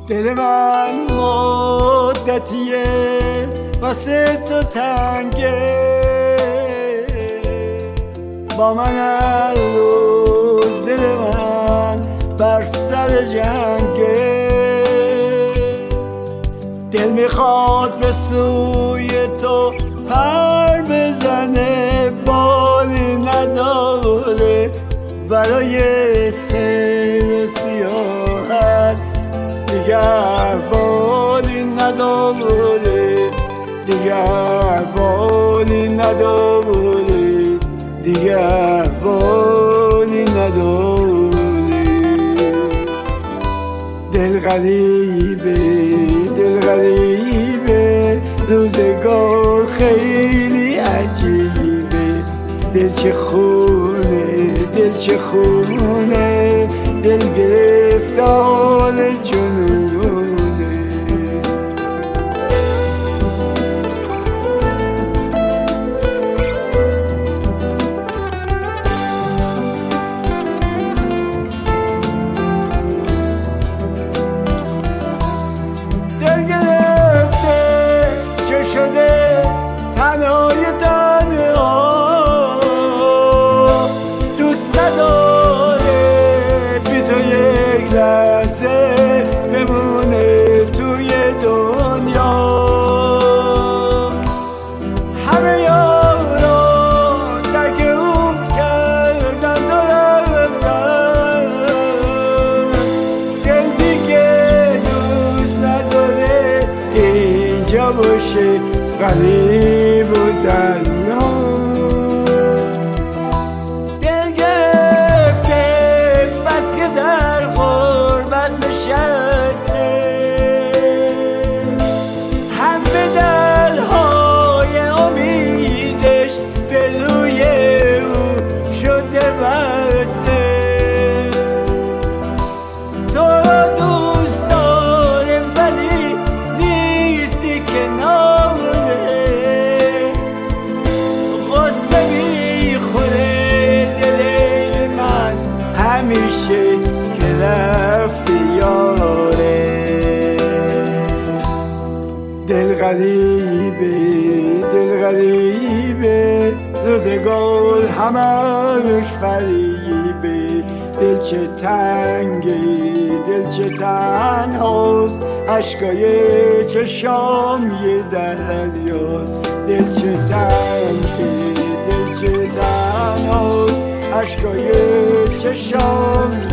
دل من مدتیه واسه تو تنگه، با من هر روز دل من بر سر جنگه. دل میخواد به سوی تو پر بزنه، بالی نداره برای سیل سیاحت، دیگه احوالی نداره، دیگه احوالی نداره، دیگه احوالی نداره. دل غریبه، دل غریبه، روزگار خیلی عجیبه. دل چه خونه، دل چه خونه، دل گرفتار جنونه. دل گرفته چه شده تنهای تنها، دوست نداره بی تو یک لحظه بمونه توی دنیا. همه یاران ترک اون کردن و رفتن، دل دیگه دوست نداره اینجا باشه غریب و تنها. دل گرفته بس که در غربت نشسته، همه دلهای امیدش پلوی او شده بسته. تو را دوست داره ولی نیستی کناره، غصه میخوره دل من همیشه که رفتی یاره. دل غریبه، دل غریبه، روزگار همش فریبه. دل چه تنگه، دل چه تنهاست، عشقای چشام یه دریاست. دل چه تنگه، دل چه تنهاست، عشقای چشام